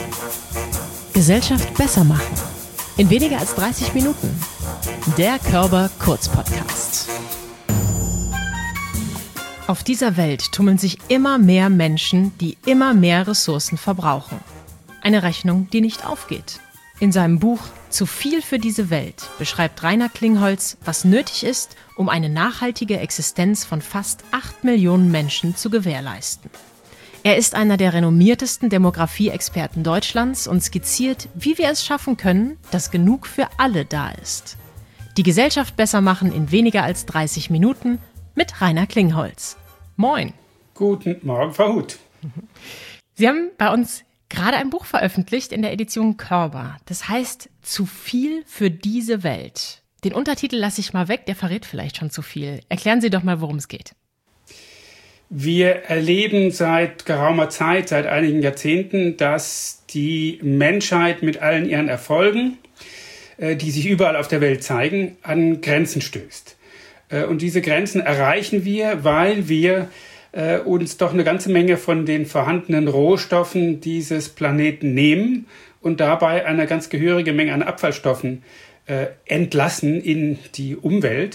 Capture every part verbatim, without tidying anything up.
Gesellschaft besser machen. In weniger als dreißig Minuten. Der Körber-Kurz-Podcast. Auf dieser Welt tummeln sich immer mehr Menschen, die immer mehr Ressourcen verbrauchen. Eine Rechnung, die nicht aufgeht. In seinem Buch »Zu viel für diese Welt« beschreibt Rainer Klingholz, was nötig ist, um eine nachhaltige Existenz von fast acht Millionen Menschen zu gewährleisten. Er ist einer der renommiertesten Demografie-Experten Deutschlands und skizziert, wie wir es schaffen können, dass genug für alle da ist. Die Gesellschaft besser machen in weniger als dreißig Minuten mit Rainer Klingholz. Moin. Guten Morgen, Frau Huth. Sie haben bei uns gerade ein Buch veröffentlicht in der Edition Körber. Das heißt, zu viel für diese Welt. Den Untertitel lasse ich mal weg, der verrät vielleicht schon zu viel. Erklären Sie doch mal, worum es geht. Wir erleben seit geraumer Zeit, seit einigen Jahrzehnten, dass die Menschheit mit allen ihren Erfolgen, die sich überall auf der Welt zeigen, an Grenzen stößt. Und diese Grenzen erreichen wir, weil wir uns doch eine ganze Menge von den vorhandenen Rohstoffen dieses Planeten nehmen und dabei eine ganz gehörige Menge an Abfallstoffen entlassen in die Umwelt.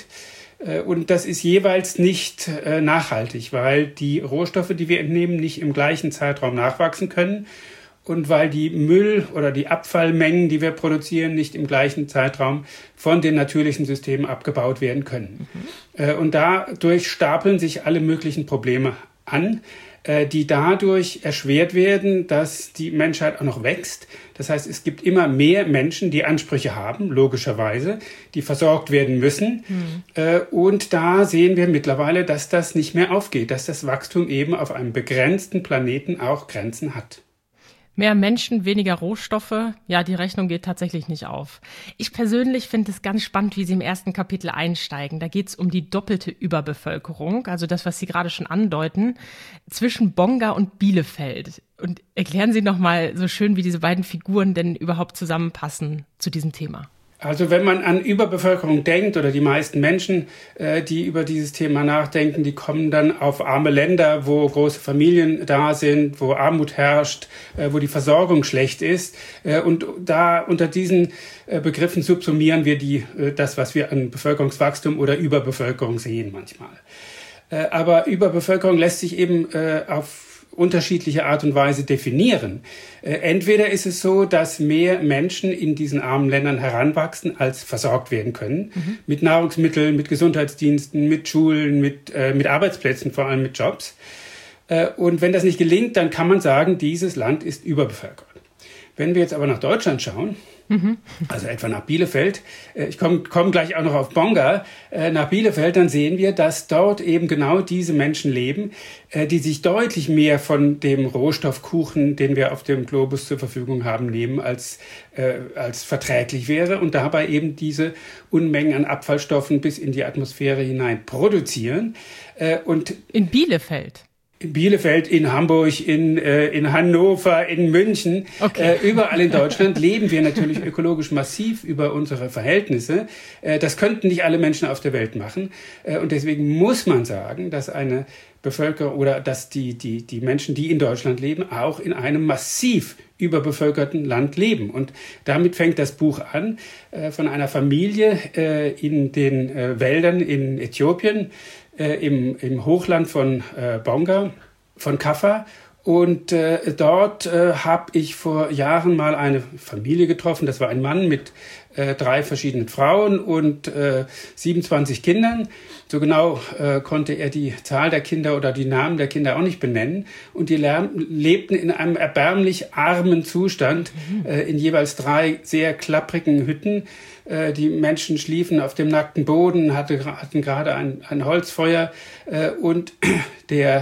Und das ist jeweils nicht äh, nachhaltig, weil die Rohstoffe, die wir entnehmen, nicht im gleichen Zeitraum nachwachsen können und weil die Müll- oder die Abfallmengen, die wir produzieren, nicht im gleichen Zeitraum von den natürlichen Systemen abgebaut werden können. Mhm. Äh, und dadurch stapeln sich alle möglichen Probleme an, äh, die dadurch erschwert werden, dass die Menschheit auch noch wächst. Das heißt, es gibt immer mehr Menschen, die Ansprüche haben, logischerweise, die versorgt werden müssen. Hm. Und da sehen wir mittlerweile, dass das nicht mehr aufgeht, dass das Wachstum eben auf einem begrenzten Planeten auch Grenzen hat. Mehr Menschen, weniger Rohstoffe, ja, die Rechnung geht tatsächlich nicht auf. Ich persönlich finde es ganz spannend, wie Sie im ersten Kapitel einsteigen. Da geht es um die doppelte Überbevölkerung, also das, was Sie gerade schon andeuten, zwischen Bonga und Bielefeld. Und erklären Sie noch mal so schön, wie diese beiden Figuren denn überhaupt zusammenpassen zu diesem Thema. Also wenn man an Überbevölkerung denkt oder die meisten Menschen, äh, die über dieses Thema nachdenken, die kommen dann auf arme Länder, wo große Familien da sind, wo Armut herrscht, äh, wo die Versorgung schlecht ist. Äh, und da unter diesen äh, Begriffen subsumieren wir die, äh, das, was wir an Bevölkerungswachstum oder Überbevölkerung sehen manchmal. Äh, aber Überbevölkerung lässt sich eben äh, auf unterschiedliche Art und Weise definieren. Entweder ist es so, dass mehr Menschen in diesen armen Ländern heranwachsen, als versorgt werden können. Mhm. Mit Nahrungsmitteln, mit Gesundheitsdiensten, mit Schulen, mit, äh, mit Arbeitsplätzen, vor allem mit Jobs. Äh, und wenn das nicht gelingt, dann kann man sagen, dieses Land ist überbevölkert. Wenn wir jetzt aber nach Deutschland schauen, mhm. also etwa nach Bielefeld, ich komme komm gleich auch noch auf Bonga, nach Bielefeld, dann sehen wir, dass dort eben genau diese Menschen leben, die sich deutlich mehr von dem Rohstoffkuchen, den wir auf dem Globus zur Verfügung haben, nehmen, als, äh, als verträglich wäre und dabei eben diese Unmengen an Abfallstoffen bis in die Atmosphäre hinein produzieren. Äh, und in Bielefeld? In Bielefeld, in Hamburg, in, äh, in Hannover, in München, okay. äh, überall in Deutschland leben wir natürlich ökologisch massiv über unsere Verhältnisse. Äh, das könnten nicht alle Menschen auf der Welt machen. Äh, und deswegen muss man sagen, dass eine Bevölkerung oder dass die, die, die Menschen, die in Deutschland leben, auch in einem massiv überbevölkerten Land leben. Und damit fängt das Buch an, äh, von einer Familie äh, in den äh, Wäldern in Äthiopien, Äh, im, im Hochland von äh, Bonga, von Kaffa. Und äh, dort äh, habe ich vor Jahren mal eine Familie getroffen. Das war ein Mann mit äh, drei verschiedenen Frauen und äh, siebenundzwanzig Kindern. So genau äh, konnte er die Zahl der Kinder oder die Namen der Kinder auch nicht benennen. Und die lebten in einem erbärmlich armen Zustand, mhm. äh, in jeweils drei sehr klapprigen Hütten. Die Menschen schliefen auf dem nackten Boden, hatte, hatten gerade ein, ein Holzfeuer. Und der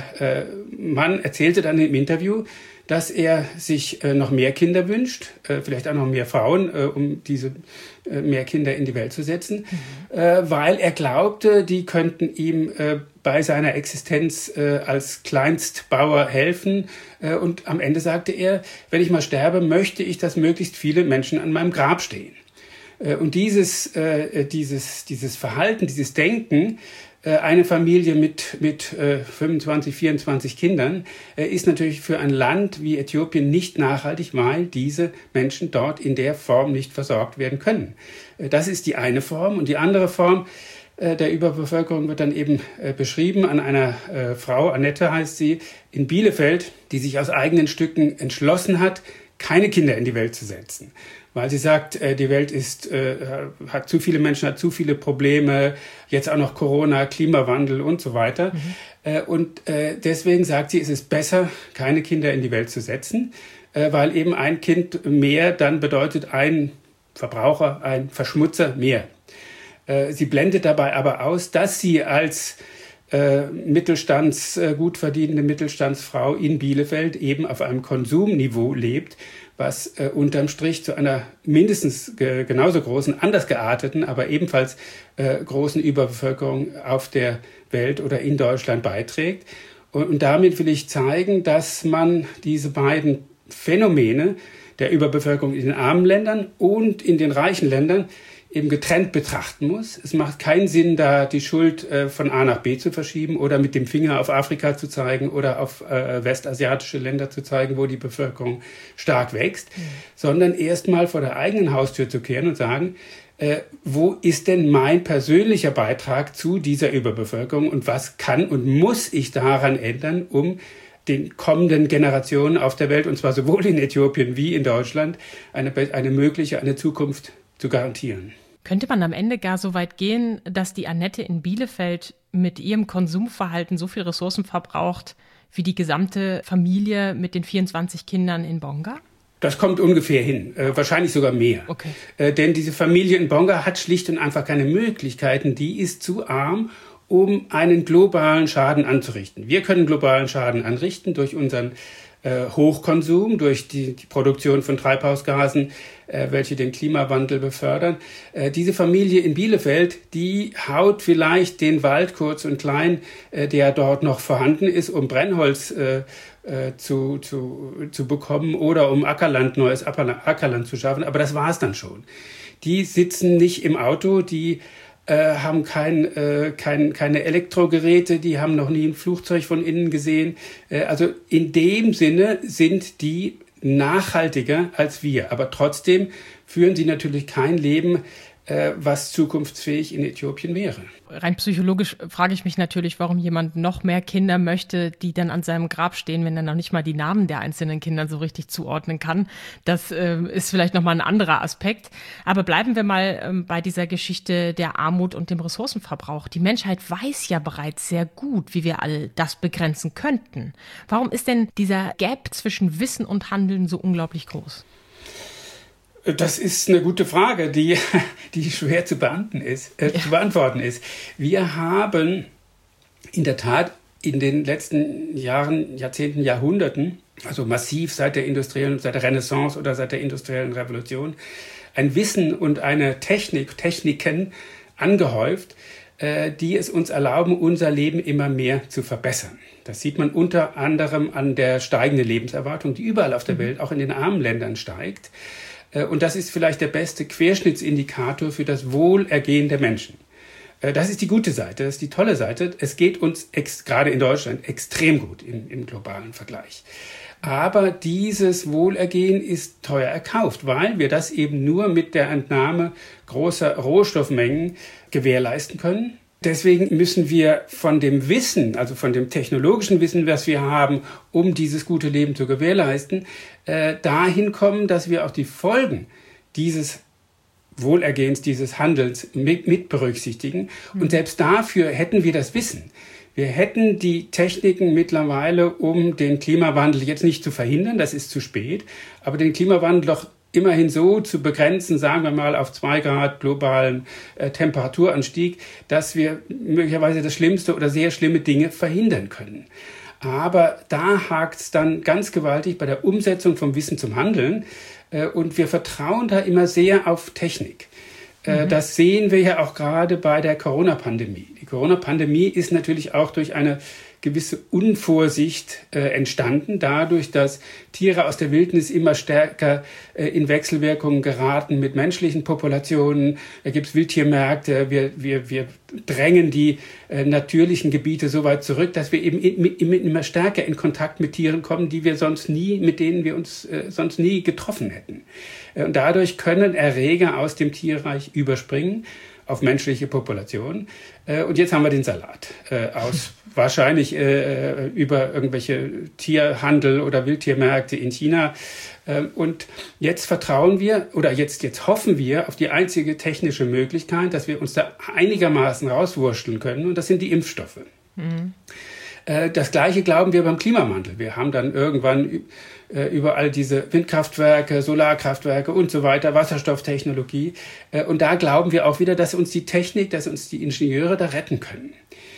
Mann erzählte dann im Interview, dass er sich noch mehr Kinder wünscht, vielleicht auch noch mehr Frauen, um diese mehr Kinder in die Welt zu setzen, mhm. weil er glaubte, die könnten ihm bei seiner Existenz als Kleinstbauer helfen. Und am Ende sagte er, wenn ich mal sterbe, möchte ich, dass möglichst viele Menschen an meinem Grab stehen. Und dieses, äh, dieses, dieses Verhalten, dieses Denken Eine Familie mit, mit fünfundzwanzig, vierundzwanzig Kindern ist natürlich für ein Land wie Äthiopien nicht nachhaltig, weil diese Menschen dort in der Form nicht versorgt werden können. Das ist die eine Form. Und die andere Form der Überbevölkerung wird dann eben beschrieben an einer Frau, Annette heißt sie, in Bielefeld, die sich aus eigenen Stücken entschlossen hat, keine Kinder in die Welt zu setzen. Weil sie sagt, die Welt ist, hat zu viele Menschen, hat zu viele Probleme, jetzt auch noch Corona, Klimawandel und so weiter. Mhm. Und deswegen sagt sie, es ist besser, keine Kinder in die Welt zu setzen, weil eben ein Kind mehr dann bedeutet ein Verbraucher, ein Verschmutzer mehr. Sie blendet dabei aber aus, dass sie als Äh, Mittelstands, äh, gut verdienende Mittelstandsfrau in Bielefeld eben auf einem Konsumniveau lebt, was äh, unterm Strich zu einer mindestens ge- genauso großen, anders gearteten, aber ebenfalls äh, großen Überbevölkerung auf der Welt oder in Deutschland beiträgt. Und, und damit will ich zeigen, dass man diese beiden Phänomene der Überbevölkerung in den armen Ländern und in den reichen Ländern eben getrennt betrachten muss. Es macht keinen Sinn, da die Schuld äh, von A nach B zu verschieben oder mit dem Finger auf Afrika zu zeigen oder auf äh, westasiatische Länder zu zeigen, wo die Bevölkerung stark wächst, mhm. sondern erstmal vor der eigenen Haustür zu kehren und sagen, äh, wo ist denn mein persönlicher Beitrag zu dieser Überbevölkerung und was kann und muss ich daran ändern, um den kommenden Generationen auf der Welt, und zwar sowohl in Äthiopien wie in Deutschland, eine, eine mögliche, eine Zukunft zu garantieren. Könnte man am Ende gar so weit gehen, dass die Annette in Bielefeld mit ihrem Konsumverhalten so viel Ressourcen verbraucht, wie die gesamte Familie mit den vierundzwanzig Kindern in Bonga? Das kommt ungefähr hin, äh, wahrscheinlich sogar mehr. Okay. Äh, denn diese Familie in Bonga hat schlicht und einfach keine Möglichkeiten, die ist zu arm, um einen globalen Schaden anzurichten. Wir können globalen Schaden anrichten durch unseren äh, Hochkonsum, durch die, die Produktion von Treibhausgasen, äh, welche den Klimawandel befördern. Äh, diese Familie in Bielefeld, die haut vielleicht den Wald kurz und klein, äh, der dort noch vorhanden ist, um Brennholz äh, äh, zu, zu, zu bekommen oder um Ackerland, neues Ackerland zu schaffen. Aber das war's dann schon. Die sitzen nicht im Auto, die Äh, haben kein, äh, kein, keine Elektrogeräte, die haben noch nie ein Flugzeug von innen gesehen. Äh, also in dem Sinne sind die nachhaltiger als wir. Aber trotzdem führen sie natürlich kein Leben, äh, was zukunftsfähig in Äthiopien wäre. Rein psychologisch frage ich mich natürlich, warum jemand noch mehr Kinder möchte, die dann an seinem Grab stehen, wenn er noch nicht mal die Namen der einzelnen Kinder so richtig zuordnen kann. Das äh, ist vielleicht nochmal ein anderer Aspekt. Aber bleiben wir mal ähm, bei dieser Geschichte der Armut und dem Ressourcenverbrauch. Die Menschheit weiß ja bereits sehr gut, wie wir all das begrenzen könnten. Warum ist denn dieser Gap zwischen Wissen und Handeln so unglaublich groß? Das ist eine gute Frage, die, die schwer zu beantworten ist, äh, ja. zu beantworten ist. Wir haben in der Tat in den letzten Jahren, Jahrzehnten, Jahrhunderten, also massiv seit der industriellen, seit der Renaissance oder seit der industriellen Revolution, ein Wissen und eine Technik, Techniken angehäuft, äh, die es uns erlauben, unser Leben immer mehr zu verbessern. Das sieht man unter anderem an der steigenden Lebenserwartung, die überall auf der Welt, auch in den armen Ländern steigt. Und das ist vielleicht der beste Querschnittsindikator für das Wohlergehen der Menschen. Das ist die gute Seite, das ist die tolle Seite. Es geht uns ex, gerade in Deutschland extrem gut im, im globalen Vergleich. Aber dieses Wohlergehen ist teuer erkauft, weil wir das eben nur mit der Entnahme großer Rohstoffmengen gewährleisten können. Deswegen müssen wir von dem Wissen, also von dem technologischen Wissen, was wir haben, um dieses gute Leben zu gewährleisten, äh, dahin kommen, dass wir auch die Folgen dieses Wohlergehens, dieses Handelns mit, mit berücksichtigen. Und selbst dafür hätten wir das Wissen. Wir hätten die Techniken mittlerweile, um den Klimawandel jetzt nicht zu verhindern, das ist zu spät, aber den Klimawandel doch immerhin so zu begrenzen, sagen wir mal auf zwei Grad globalen äh, Temperaturanstieg, dass wir möglicherweise das Schlimmste oder sehr schlimme Dinge verhindern können. Aber da hakt es dann ganz gewaltig bei der Umsetzung vom Wissen zum Handeln äh, und wir vertrauen da immer sehr auf Technik. Äh, mhm. Das sehen wir ja auch gerade bei der Corona-Pandemie. Die Corona-Pandemie ist natürlich auch durch eine gewisse Unvorsicht äh, entstanden, dadurch, dass Tiere aus der Wildnis immer stärker äh, in Wechselwirkungen geraten mit menschlichen Populationen. Da gibt es Wildtiermärkte, wir, wir, wir drängen die äh, natürlichen Gebiete so weit zurück, dass wir eben immer, immer stärker in Kontakt mit Tieren kommen, die wir sonst nie, mit denen wir uns äh, sonst nie getroffen hätten. Äh, und dadurch können Erreger aus dem Tierreich überspringen auf menschliche Populationen. Äh, und jetzt haben wir den Salat äh, aus wahrscheinlich äh, über irgendwelche Tierhandel oder Wildtiermärkte in China. Äh, und jetzt vertrauen wir oder jetzt, jetzt hoffen wir auf die einzige technische Möglichkeit, dass wir uns da einigermaßen rauswurschteln können. Und das sind die Impfstoffe. Mhm. Äh, das Gleiche glauben wir beim Klimawandel. Wir haben dann irgendwann überall diese Windkraftwerke, Solarkraftwerke und so weiter, Wasserstofftechnologie. Und da glauben wir auch wieder, dass uns die Technik, dass uns die Ingenieure da retten können.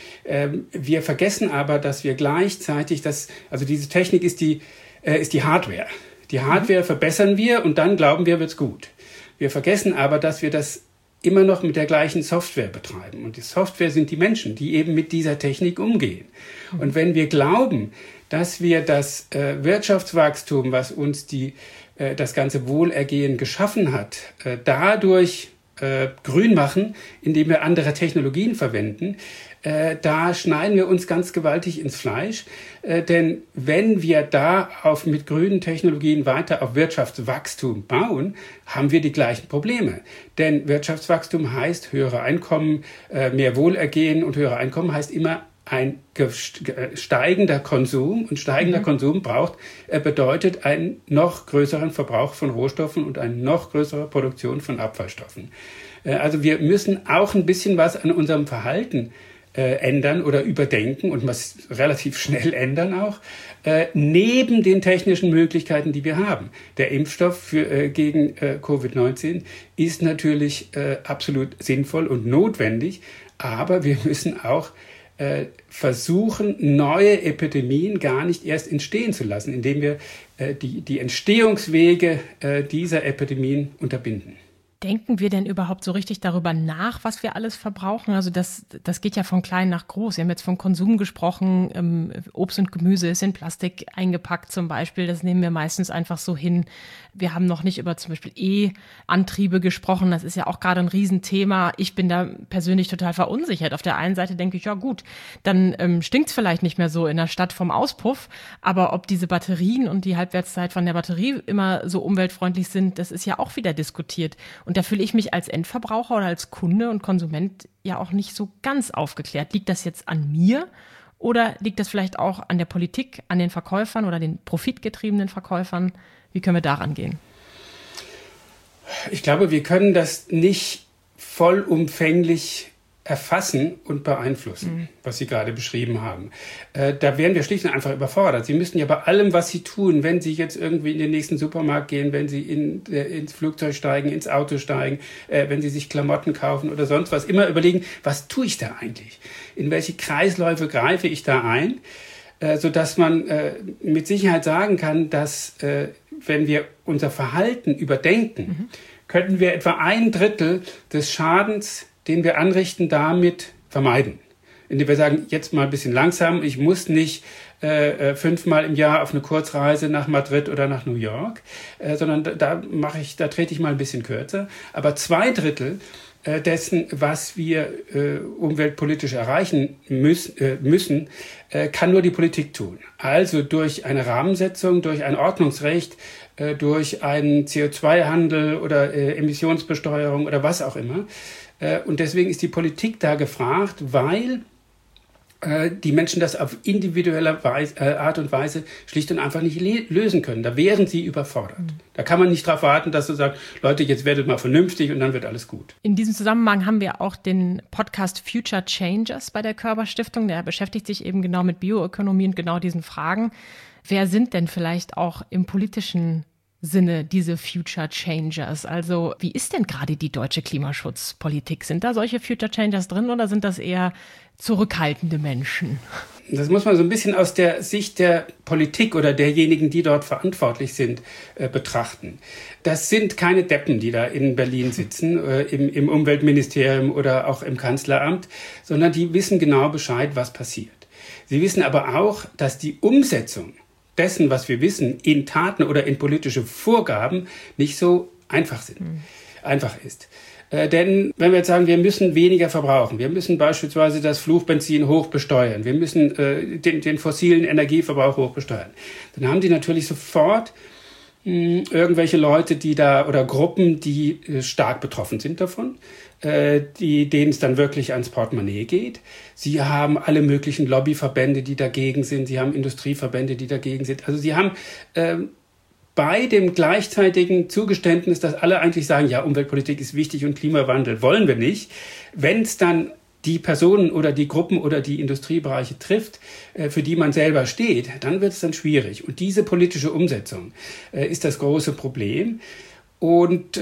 Wir vergessen aber, dass wir gleichzeitig, das, also diese Technik ist die, ist die Hardware. Die Hardware verbessern wir und dann glauben wir, wird's gut. Wir vergessen aber, dass wir das immer noch mit der gleichen Software betreiben. Und die Software sind die Menschen, die eben mit dieser Technik umgehen. Und wenn wir glauben, dass wir das äh, Wirtschaftswachstum, was uns die, äh, das ganze Wohlergehen geschaffen hat, äh, dadurch äh, grün machen, indem wir andere Technologien verwenden, äh, da schneiden wir uns ganz gewaltig ins Fleisch. Äh, denn wenn wir da auf, mit grünen Technologien weiter auf Wirtschaftswachstum bauen, haben wir die gleichen Probleme. Denn Wirtschaftswachstum heißt höhere Einkommen, äh, mehr Wohlergehen, und höhere Einkommen heißt immer ein steigender Konsum, und steigender mhm. Konsum braucht, äh, bedeutet einen noch größeren Verbrauch von Rohstoffen und eine noch größere Produktion von Abfallstoffen. Äh, also wir müssen auch ein bisschen was an unserem Verhalten äh, ändern oder überdenken und was relativ schnell ändern auch, äh, neben den technischen Möglichkeiten, die wir haben. Der Impfstoff für, äh, gegen äh, Covid neunzehn ist natürlich äh, absolut sinnvoll und notwendig, aber wir müssen auch versuchen, neue Epidemien gar nicht erst entstehen zu lassen, indem wir äh, die, die Entstehungswege äh, dieser Epidemien unterbinden. Denken wir denn überhaupt so richtig darüber nach, was wir alles verbrauchen? Also das, das geht ja von klein nach groß. Wir haben jetzt von Konsum gesprochen. Ähm, Obst und Gemüse ist in Plastik eingepackt zum Beispiel. Das nehmen wir meistens einfach so hin. Wir haben noch nicht über zum Beispiel E-Antriebe gesprochen. Das ist ja auch gerade ein Riesenthema. Ich bin da persönlich total verunsichert. Auf der einen Seite denke ich, ja gut, dann ähm, stinkt es vielleicht nicht mehr so in der Stadt vom Auspuff. Aber ob diese Batterien und die Halbwertszeit von der Batterie immer so umweltfreundlich sind, das ist ja auch wieder diskutiert. Und da fühle ich mich als Endverbraucher oder als Kunde und Konsument ja auch nicht so ganz aufgeklärt. Liegt das jetzt an mir oder liegt das vielleicht auch an der Politik, an den Verkäufern oder den profitgetriebenen Verkäufern? Wie können wir daran gehen? Ich glaube, wir können das nicht vollumfänglich erfassen und beeinflussen, mhm. was Sie gerade beschrieben haben. Äh, da wären wir schlicht und einfach überfordert. Sie müssten ja bei allem, was Sie tun, wenn Sie jetzt irgendwie in den nächsten Supermarkt gehen, wenn Sie in, äh, ins Flugzeug steigen, ins Auto steigen, äh, wenn Sie sich Klamotten kaufen oder sonst was, immer überlegen, was tue ich da eigentlich? In welche Kreisläufe greife ich da ein? Äh, sodass man äh, mit Sicherheit sagen kann, dass äh, wenn wir unser Verhalten überdenken, mhm. könnten wir etwa ein Drittel des Schadens, den wir anrichten, damit vermeiden. Indem wir sagen, jetzt mal ein bisschen langsam, ich muss nicht äh, fünfmal im Jahr auf eine Kurzreise nach Madrid oder nach New York, äh, sondern da, da mache ich, da trete ich mal ein bisschen kürzer. Aber zwei Drittel äh, dessen, was wir äh, umweltpolitisch erreichen müß, äh, müssen, äh, kann nur die Politik tun. Also durch eine Rahmensetzung, durch ein Ordnungsrecht, äh, durch einen C O zwei Handel oder äh, Emissionsbesteuerung oder was auch immer. Und deswegen ist die Politik da gefragt, weil äh, die Menschen das auf individuelle Weise, äh, Art und Weise schlicht und einfach nicht le- lösen können. Da wären sie überfordert. Mhm. Da kann man nicht darauf warten, dass du sagst, Leute, jetzt werdet mal vernünftig und dann wird alles gut. In diesem Zusammenhang haben wir auch den Podcast Future Changers bei der Körber Stiftung. Der beschäftigt sich eben genau mit Bioökonomie und genau diesen Fragen. Wer sind denn vielleicht auch im politischen Sinne diese Future Changers? Also wie ist denn gerade die deutsche Klimaschutzpolitik? Sind da solche Future Changers drin oder sind das eher zurückhaltende Menschen? Das muss man so ein bisschen aus der Sicht der Politik oder derjenigen, die dort verantwortlich sind, äh, betrachten. Das sind keine Deppen, die da in Berlin sitzen, äh, im, im Umweltministerium oder auch im Kanzleramt, sondern die wissen genau Bescheid, was passiert. Sie wissen aber auch, dass die Umsetzung dessen, was wir wissen, in Taten oder in politische Vorgaben nicht so einfach sind, mhm. einfach ist. Äh, denn wenn wir jetzt sagen, wir müssen weniger verbrauchen, wir müssen beispielsweise das Flugbenzin hoch besteuern, wir müssen äh, den, den fossilen Energieverbrauch hoch besteuern, dann haben die natürlich sofort mh, irgendwelche Leute, die da oder Gruppen, die äh, stark betroffen sind davon, äh, die, denen es dann wirklich ans Portemonnaie geht. Sie haben alle möglichen Lobbyverbände, die dagegen sind, sie haben Industrieverbände, die dagegen sind. Also sie haben äh, bei dem gleichzeitigen Zugeständnis, dass alle eigentlich sagen, ja, Umweltpolitik ist wichtig und Klimawandel wollen wir nicht, wenn es dann die Personen oder die Gruppen oder die Industriebereiche trifft, für die man selber steht, dann wird es dann schwierig. Und diese politische Umsetzung ist das große Problem. Und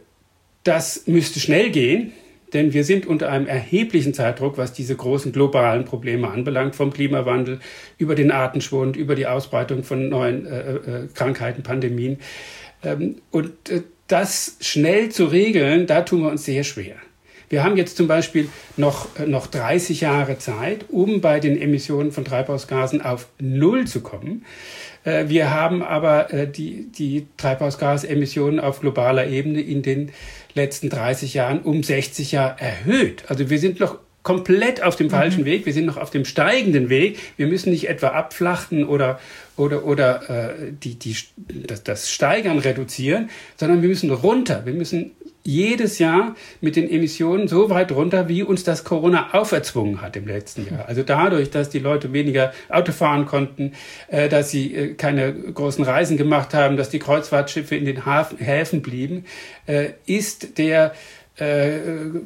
das müsste schnell gehen, denn wir sind unter einem erheblichen Zeitdruck, was diese großen globalen Probleme anbelangt, vom Klimawandel über den Artenschwund, über die Ausbreitung von neuen äh, äh, Krankheiten, Pandemien. Ähm, und äh, das schnell zu regeln, da tun wir uns sehr schwer. Wir haben jetzt zum Beispiel noch, äh, noch dreißig Jahre Zeit, um bei den Emissionen von Treibhausgasen auf Null zu kommen. Äh, wir haben aber äh, die, die Treibhausgasemissionen auf globaler Ebene in den letzten dreißig Jahren um sechzig Jahre erhöht. Also wir sind noch komplett auf dem falschen mhm. Weg. Wir sind noch auf dem steigenden Weg. Wir müssen nicht etwa abflachen oder, oder, oder äh, die, die, das, das Steigern reduzieren, sondern wir müssen runter. Wir müssen jedes Jahr mit den Emissionen so weit runter, wie uns das Corona auferzwungen hat im letzten Jahr. Also dadurch, dass die Leute weniger Auto fahren konnten, äh, dass sie äh, keine großen Reisen gemacht haben, dass die Kreuzfahrtschiffe in den Hafen, Häfen blieben, äh, ist der äh,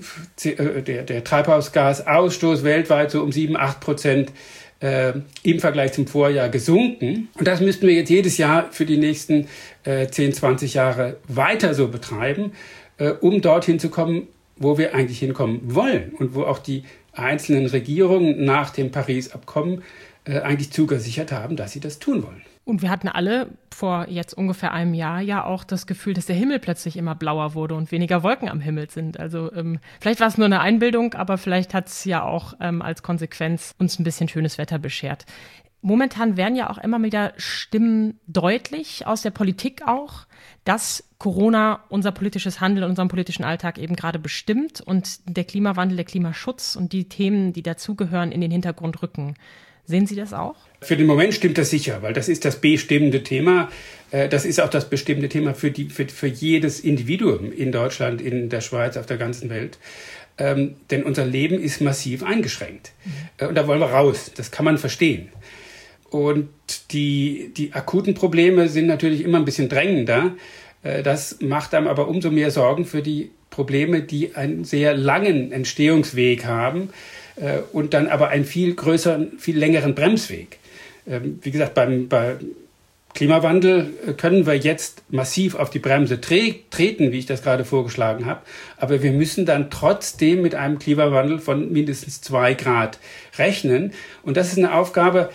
der, der Treibhausgasausstoß weltweit so um sieben, acht Prozent äh, im Vergleich zum Vorjahr gesunken. Und das müssten wir jetzt jedes Jahr für die nächsten äh, zehn, zwanzig Jahre weiter so betreiben, um dorthin zu kommen, wo wir eigentlich hinkommen wollen und wo auch die einzelnen Regierungen nach dem Paris-Abkommen äh, eigentlich zugesichert haben, dass sie das tun wollen. Und wir hatten alle vor jetzt ungefähr einem Jahr ja auch das Gefühl, dass der Himmel plötzlich immer blauer wurde und weniger Wolken am Himmel sind. Also ähm, vielleicht war es nur eine Einbildung, aber vielleicht hat es ja auch ähm, als Konsequenz uns ein bisschen schönes Wetter beschert. Momentan werden ja auch immer wieder Stimmen deutlich, aus der Politik auch, dass Corona unser politisches Handeln, unseren politischen Alltag eben gerade bestimmt und der Klimawandel, der Klimaschutz und die Themen, die dazugehören, in den Hintergrund rücken. Sehen Sie das auch? Für den Moment stimmt das sicher, weil das ist das bestimmende Thema. Das ist auch das bestimmende Thema für, die, für, für jedes Individuum in Deutschland, in der Schweiz, auf der ganzen Welt. Ähm, denn unser Leben ist massiv eingeschränkt. Mhm. Und da wollen wir raus. Das kann man verstehen. Und die, die akuten Probleme sind natürlich immer ein bisschen drängender. Das macht einem aber umso mehr Sorgen für die Probleme, die einen sehr langen Entstehungsweg haben und dann aber einen viel größeren, viel längeren Bremsweg. Wie gesagt, beim, beim Klimawandel können wir jetzt massiv auf die Bremse tre- treten, wie ich das gerade vorgeschlagen habe. Aber wir müssen dann trotzdem mit einem Klimawandel von mindestens zwei Grad rechnen. Und das ist eine Aufgabe,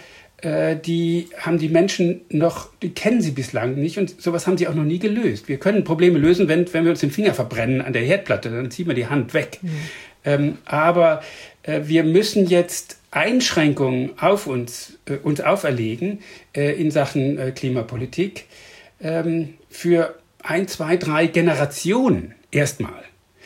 die haben die Menschen noch, die kennen sie bislang nicht und sowas haben sie auch noch nie gelöst. Wir können Probleme lösen, wenn, wenn wir uns den Finger verbrennen an der Herdplatte, dann ziehen wir die Hand weg. Mhm. Ähm, aber äh, wir müssen jetzt Einschränkungen auf uns, äh, uns auferlegen äh, in Sachen äh, Klimapolitik ähm, für ein, zwei, drei Generationen erstmal.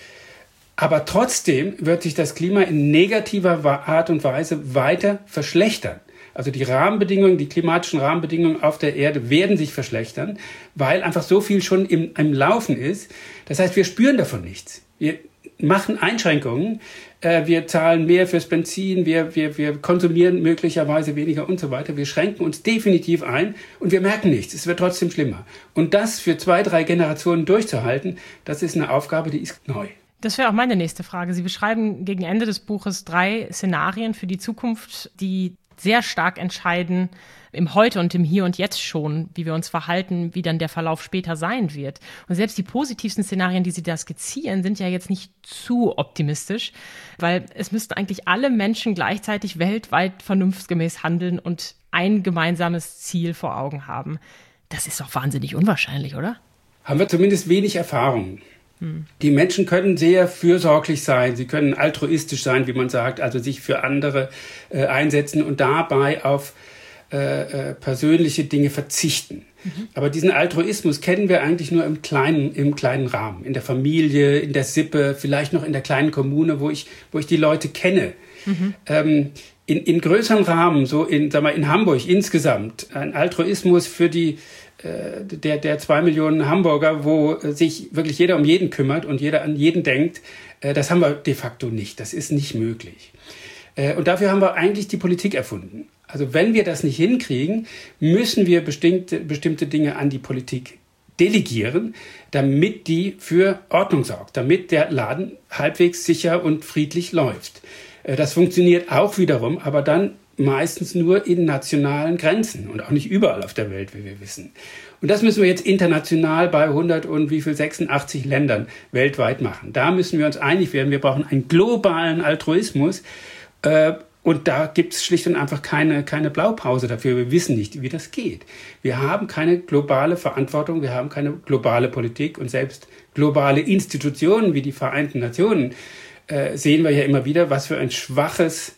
Aber trotzdem wird sich das Klima in negativer Art und Weise weiter verschlechtern. Also die Rahmenbedingungen, die klimatischen Rahmenbedingungen auf der Erde werden sich verschlechtern, weil einfach so viel schon im, im Laufen ist. Das heißt, wir spüren davon nichts. Wir machen Einschränkungen, äh, wir zahlen mehr fürs Benzin, wir, wir, wir konsumieren möglicherweise weniger und so weiter. Wir schränken uns definitiv ein und wir merken nichts. Es wird trotzdem schlimmer. Und das für zwei, drei Generationen durchzuhalten, das ist eine Aufgabe, die ist neu. Das wäre auch meine nächste Frage. Sie beschreiben gegen Ende des Buches drei Szenarien für die Zukunft, die sehr stark entscheiden im Heute und im Hier und Jetzt schon, wie wir uns verhalten, wie dann der Verlauf später sein wird. Und selbst die positivsten Szenarien, die Sie da skizzieren, sind ja jetzt nicht zu optimistisch, weil es müssten eigentlich alle Menschen gleichzeitig weltweit vernunftsgemäß handeln und ein gemeinsames Ziel vor Augen haben. Das ist doch wahnsinnig unwahrscheinlich, oder? Haben wir zumindest wenig Erfahrung Hm. Die Menschen können sehr fürsorglich sein, sie können altruistisch sein, wie man sagt, also sich für andere äh, einsetzen und dabei auf äh, äh, persönliche Dinge verzichten. Mhm. Aber diesen Altruismus kennen wir eigentlich nur im kleinen, im kleinen Rahmen, in der Familie, in der Sippe, vielleicht noch in der kleinen Kommune, wo ich, wo ich die Leute kenne. Mhm. Ähm, in, in größeren Rahmen, so in, sag mal, in Hamburg insgesamt, ein Altruismus für die Der, der zwei Millionen Hamburger, wo sich wirklich jeder um jeden kümmert und jeder an jeden denkt, das haben wir de facto nicht. Das ist nicht möglich. Und dafür haben wir eigentlich die Politik erfunden. Also wenn wir das nicht hinkriegen, müssen wir bestimmte, bestimmte Dinge an die Politik delegieren, damit die für Ordnung sorgt, damit der Laden halbwegs sicher und friedlich läuft. Das funktioniert auch wiederum, aber dann meistens nur in nationalen Grenzen und auch nicht überall auf der Welt, wie wir wissen. Und das müssen wir jetzt international bei hundert und wie viel, sechsundachtzig Ländern weltweit machen. Da müssen wir uns einig werden. Wir brauchen einen globalen Altruismus. Äh, und da gibt es schlicht und einfach keine, keine Blaupause dafür. Wir wissen nicht, wie das geht. Wir haben keine globale Verantwortung. Wir haben keine globale Politik. Und selbst globale Institutionen wie die Vereinten Nationen äh, sehen wir ja immer wieder, was für ein schwaches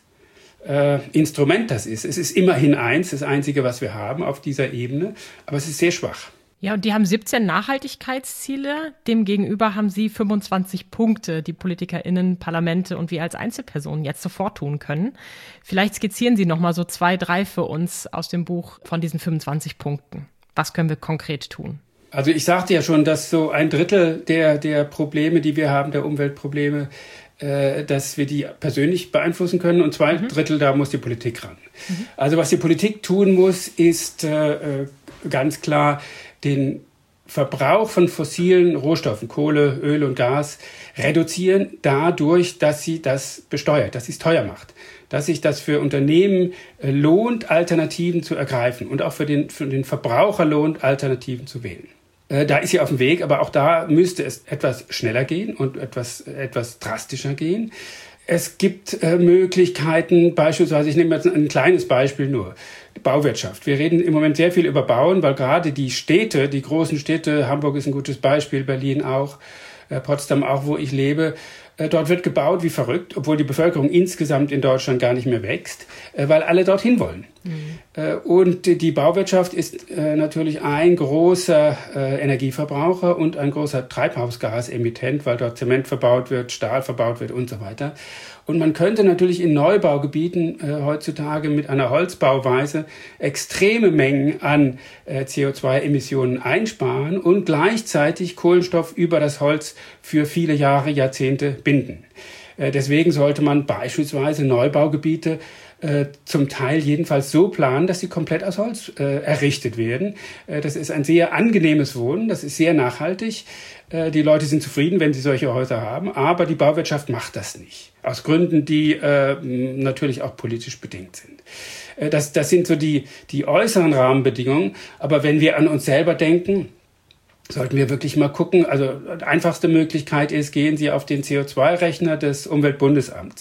Äh, Instrument das ist. Es ist immerhin eins, das einzige, was wir haben auf dieser Ebene, aber es ist sehr schwach. Ja, und die haben siebzehn Nachhaltigkeitsziele. Demgegenüber haben sie fünfundzwanzig Punkte, die PolitikerInnen, Parlamente und wir als Einzelpersonen jetzt sofort tun können. Vielleicht skizzieren Sie noch mal so zwei, drei für uns aus dem Buch von diesen fünfundzwanzig Punkten. Was können wir konkret tun? Also ich sagte ja schon, dass so ein Drittel der, der Probleme, die wir haben, der Umweltprobleme, äh, dass wir die persönlich beeinflussen können und zwei mhm. Drittel, da muss die Politik ran. Mhm. Also was die Politik tun muss, ist äh, ganz klar den Verbrauch von fossilen Rohstoffen, Kohle, Öl und Gas, reduzieren dadurch, dass sie das besteuert, dass sie es teuer macht, dass sich das für Unternehmen äh, lohnt, Alternativen zu ergreifen und auch für den, für den Verbraucher lohnt, Alternativen zu wählen. Äh, da ist sie auf dem Weg, aber auch da müsste es etwas schneller gehen und etwas, etwas drastischer gehen. Es gibt äh, Möglichkeiten, beispielsweise, ich nehme jetzt ein kleines Beispiel nur, Bauwirtschaft. Wir reden im Moment sehr viel über Bauen, weil gerade die Städte, die großen Städte, Hamburg ist ein gutes Beispiel, Berlin auch, äh, Potsdam auch, wo ich lebe, äh, dort wird gebaut wie verrückt, obwohl die Bevölkerung insgesamt in Deutschland gar nicht mehr wächst, äh, weil alle dorthin wollen. Mhm. Äh, und die Bauwirtschaft ist äh, natürlich ein großer äh, Energieverbraucher und ein großer Treibhausgasemittent, weil dort Zement verbaut wird, Stahl verbaut wird und so weiter. Und man könnte natürlich in Neubaugebieten äh, heutzutage mit einer Holzbauweise extreme Mengen an äh, C O zwei Emissionen einsparen und gleichzeitig Kohlenstoff über das Holz für viele Jahre, Jahrzehnte binden. Äh, deswegen sollte man beispielsweise Neubaugebiete äh, zum Teil jedenfalls so planen, dass sie komplett aus Holz äh, errichtet werden. Äh, das ist ein sehr angenehmes Wohnen, das ist sehr nachhaltig. Äh, die Leute sind zufrieden, wenn sie solche Häuser haben, aber die Bauwirtschaft macht das nicht. Aus Gründen, die äh, natürlich auch politisch bedingt sind. Äh, das, das sind so die, die äußeren Rahmenbedingungen. Aber wenn wir an uns selber denken, sollten wir wirklich mal gucken. Also die einfachste Möglichkeit ist, gehen Sie auf den C O zwei Rechner des Umweltbundesamts.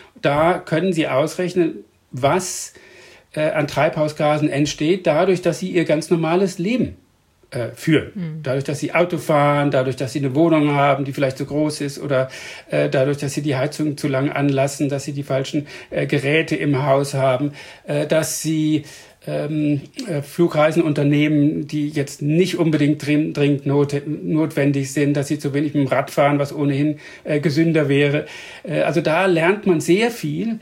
Da können Sie ausrechnen, was äh, an Treibhausgasen entsteht, dadurch, dass Sie Ihr ganz normales Leben äh, führen. Mhm. Dadurch, dass Sie Auto fahren, dadurch, dass Sie eine Wohnung haben, die vielleicht zu groß ist oder äh, dadurch, dass Sie die Heizung zu lang anlassen, dass Sie die falschen äh, Geräte im Haus haben, äh, dass Sie ähm, äh, Flugreisen unternehmen, die jetzt nicht unbedingt drin, dringend not, notwendig sind, dass Sie zu wenig mit dem Rad fahren, was ohnehin äh, gesünder wäre. Äh, also da lernt man sehr viel.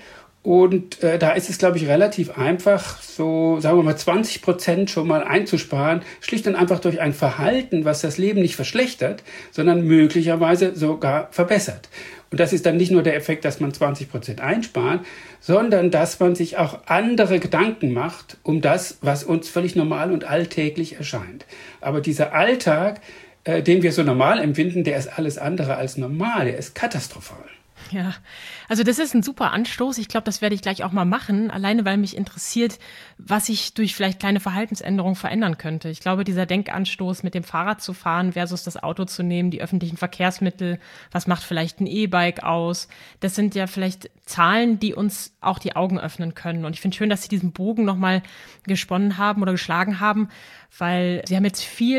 Und äh, da ist es, glaube ich, relativ einfach, so sagen wir mal zwanzig Prozent schon mal einzusparen, schlicht und einfach durch ein Verhalten, was das Leben nicht verschlechtert, sondern möglicherweise sogar verbessert. Und das ist dann nicht nur der Effekt, dass man zwanzig Prozent einspart, sondern dass man sich auch andere Gedanken macht um das, was uns völlig normal und alltäglich erscheint. Aber dieser Alltag, äh, den wir so normal empfinden, der ist alles andere als normal, der ist katastrophal. Ja, also das ist ein super Anstoß. Ich glaube, das werde ich gleich auch mal machen, alleine weil mich interessiert, was sich durch vielleicht kleine Verhaltensänderungen verändern könnte. Ich glaube, dieser Denkanstoß, mit dem Fahrrad zu fahren versus das Auto zu nehmen, die öffentlichen Verkehrsmittel, was macht vielleicht ein E-Bike aus? Das sind ja vielleicht Zahlen, die uns auch die Augen öffnen können. Und ich finde schön, dass Sie diesen Bogen nochmal gesponnen haben oder geschlagen haben, weil Sie haben jetzt viel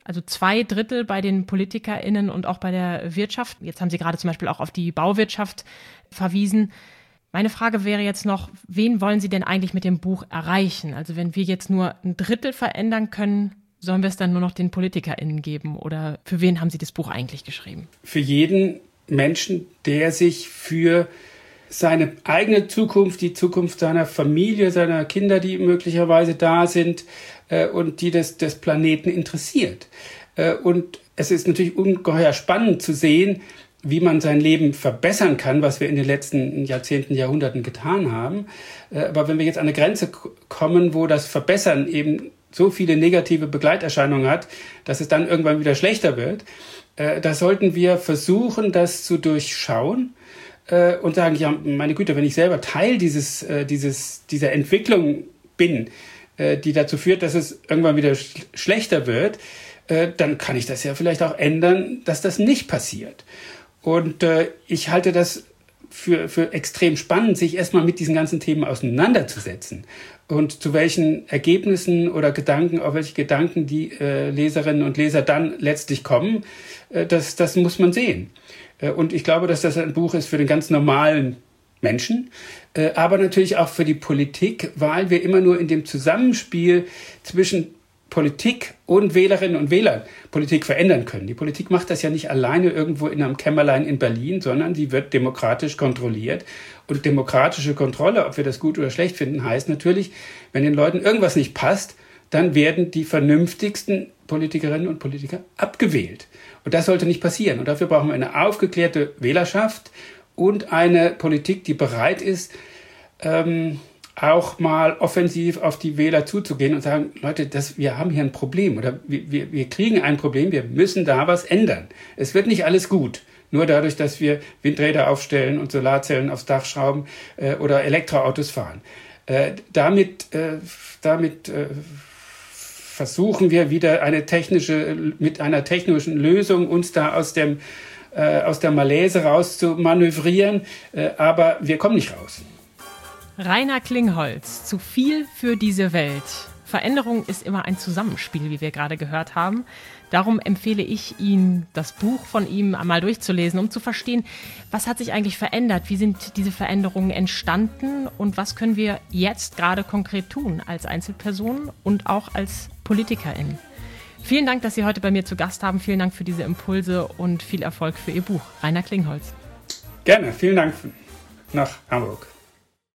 Also zwei Drittel bei den PolitikerInnen und auch bei der Wirtschaft. Jetzt haben Sie gerade zum Beispiel auch auf die Bauwirtschaft verwiesen. Meine Frage wäre jetzt noch, wen wollen Sie denn eigentlich mit dem Buch erreichen? Also wenn wir jetzt nur ein Drittel verändern können, sollen wir es dann nur noch den PolitikerInnen geben? Oder für wen haben Sie das Buch eigentlich geschrieben? Für jeden Menschen, der sich für seine eigene Zukunft, die Zukunft seiner Familie, seiner Kinder, die möglicherweise da sind äh, und die des, des Planeten interessiert. Äh, und es ist natürlich ungeheuer spannend zu sehen, wie man sein Leben verbessern kann, was wir in den letzten Jahrzehnten, Jahrhunderten getan haben. Äh, aber wenn wir jetzt an eine Grenze k- kommen, wo das Verbessern eben so viele negative Begleiterscheinungen hat, dass es dann irgendwann wieder schlechter wird, äh, da sollten wir versuchen, das zu durchschauen äh, und sagen, ja, meine Güte, wenn ich selber Teil dieses, äh, dieses, dieser Entwicklung bin, äh, die dazu führt, dass es irgendwann wieder sch- schlechter wird, äh, dann kann ich das ja vielleicht auch ändern, dass das nicht passiert. Und äh, ich halte das für, für extrem spannend, sich erstmal mit diesen ganzen Themen auseinanderzusetzen. Und zu welchen Ergebnissen oder Gedanken, auf welche Gedanken die äh, Leserinnen und Leser dann letztlich kommen, äh, das, das muss man sehen. Äh, und ich glaube, dass das ein Buch ist für den ganz normalen Menschen, äh, aber natürlich auch für die Politik, weil wir immer nur in dem Zusammenspiel zwischen Politik und Wählerinnen und Wählern Politik verändern können. Die Politik macht das ja nicht alleine irgendwo in einem Kämmerlein in Berlin, sondern sie wird demokratisch kontrolliert. Und demokratische Kontrolle, ob wir das gut oder schlecht finden, heißt natürlich, wenn den Leuten irgendwas nicht passt, dann werden die vernünftigsten Politikerinnen und Politiker abgewählt. Und das sollte nicht passieren. Und dafür brauchen wir eine aufgeklärte Wählerschaft und eine Politik, die bereit ist, ähm, auch mal offensiv auf die Wähler zuzugehen und sagen, Leute, das, wir haben hier ein Problem oder wir, wir, wir kriegen ein Problem, wir müssen da was ändern. Es wird nicht alles gut, nur dadurch, dass wir Windräder aufstellen und Solarzellen aufs Dach schrauben äh, oder Elektroautos fahren. Äh, damit äh, damit äh, versuchen wir wieder eine technische, mit einer technischen Lösung uns da aus dem äh, aus der Malaise raus zu manövrieren, äh, aber wir kommen nicht raus. Rainer Klingholz, zu viel für diese Welt. Veränderung ist immer ein Zusammenspiel, wie wir gerade gehört haben. Darum empfehle ich Ihnen, das Buch von ihm einmal durchzulesen, um zu verstehen, was hat sich eigentlich verändert, wie sind diese Veränderungen entstanden und was können wir jetzt gerade konkret tun als Einzelpersonen und auch als PolitikerInnen. Vielen Dank, dass Sie heute bei mir zu Gast haben. Vielen Dank für diese Impulse und viel Erfolg für Ihr Buch. Rainer Klingholz. Gerne, vielen Dank nach Hamburg.